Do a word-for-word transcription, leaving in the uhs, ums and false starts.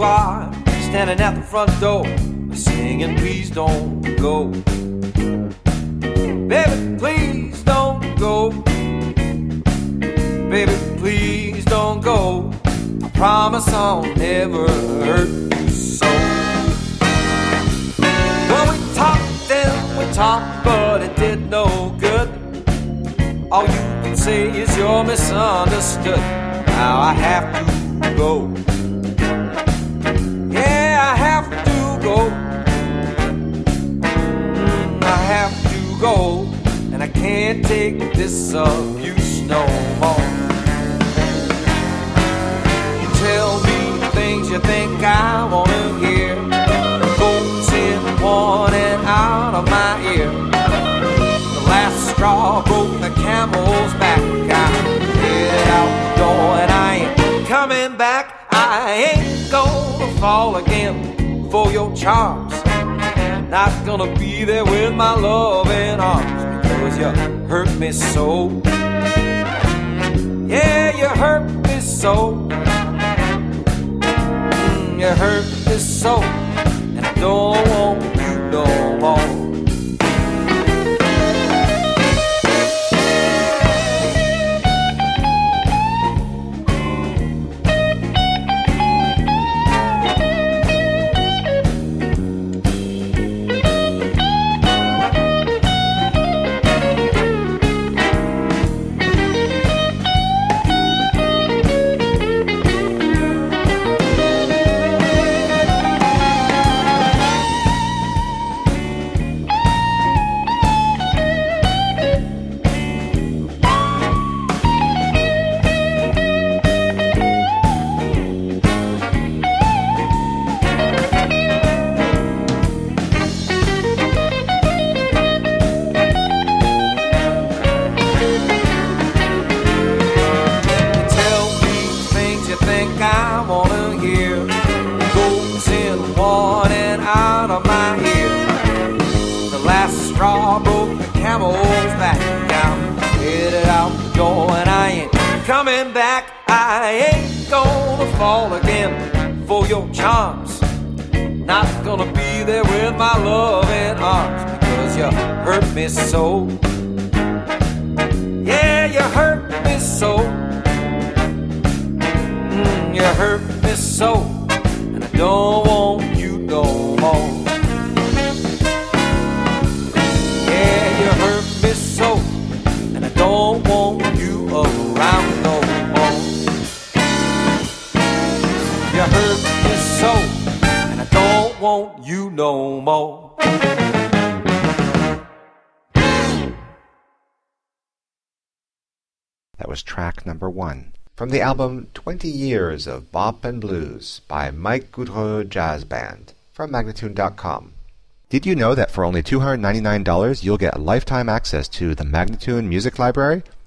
are standing at the front door, singing, please don't go. Baby, please don't go. Baby, please don't go. I promise I'll never hurt you so. Well, we talked and we talked, but it did no good. All you can say is you're misunderstood. Now I have to go. Yeah, I have to go. Mm, I have to go. And I can't take this abuse no more. You tell me things you think I wanna hear. Goats in one and out of my ear. The last straw broke the camel's back. I headed out the door and I ain't coming back. I ain't gonna fall again for your charms. Not gonna be there with my loving arms. Because you hurt me so. Yeah, you hurt me so. Mm, you hurt me so. And I don't want you no more. Straw broke the camel's back. I'm headed out the door and I ain't coming back. I ain't gonna fall again for your charms. Not gonna be there with my loving arms. Because you hurt me so. Yeah, you hurt me so. Mm, you hurt me so. And I don't want you no more. So, and I don't want you around no more. You hurt me so, and I don't want you no more. That was track number one from the album twenty years of Bop and Blues by Mike Goudreau Jazz Band from Magnatune dot com. Did you know that for only two hundred ninety-nine dollars you'll get lifetime access to the Magnatune Music Library?